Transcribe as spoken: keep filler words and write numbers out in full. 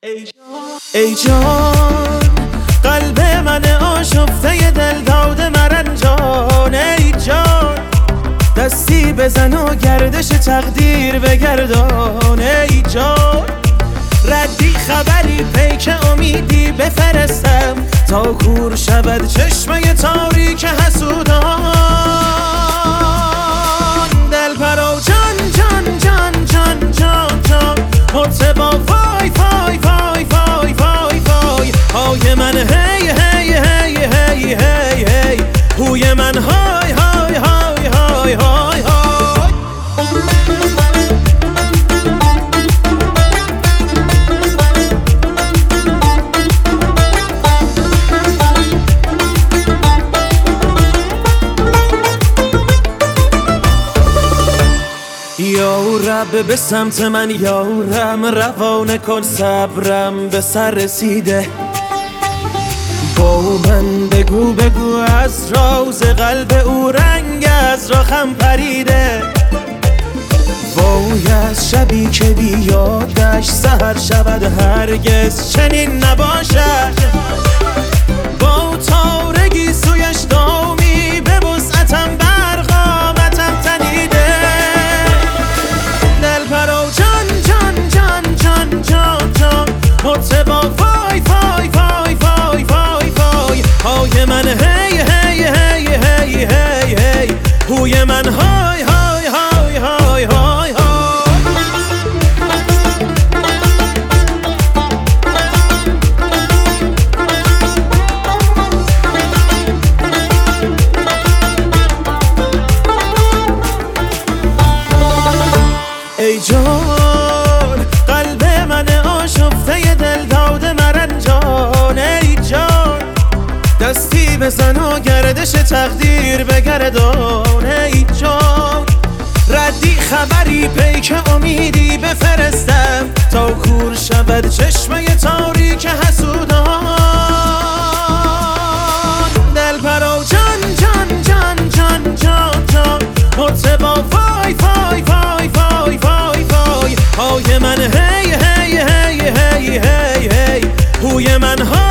ای جان قلب من آشفته دل داده مرنجان، ای جان دستی بزن و گردش تقدیر بگردان، ای جان ردی خبری پیک امیدی بفرستم تا کور شود چشمه تاریک حسودان. دل پرو جان جان جان جان جان جان مرتبا وای وای وای وای وای وای های من هی هی هی هی هی هی هوی من های های های های های های. یا رب به سمت من یارم، روانه کن صبرم به سر رسیده. با من بگو بگو از راز قلب او رنگ از راخم پریده. وای از شبی که بیادش سحر شود هرگز چنین نباشد. با تارگی سویش دامی به وسعتم برقامتم تنیده. دل پرو جان جان جان جان جان جان مرتبا وای وای وای وای وای وای های من هی هی هی هی هی هی هوی من های های های های های های. ای جان قلب من آشفته دل داده مرنجان، ای جان دستی بزن و گردش تقدیر بگردان، ای جان ردی خبری پیک امیدی بفرستم تا کور شود چشمه تاریک حسودان. دل پرو جان جان جان جان جان جان مرتبا وای وای وای وای وای وای های من هی هی هی هی هی هی هوی من ها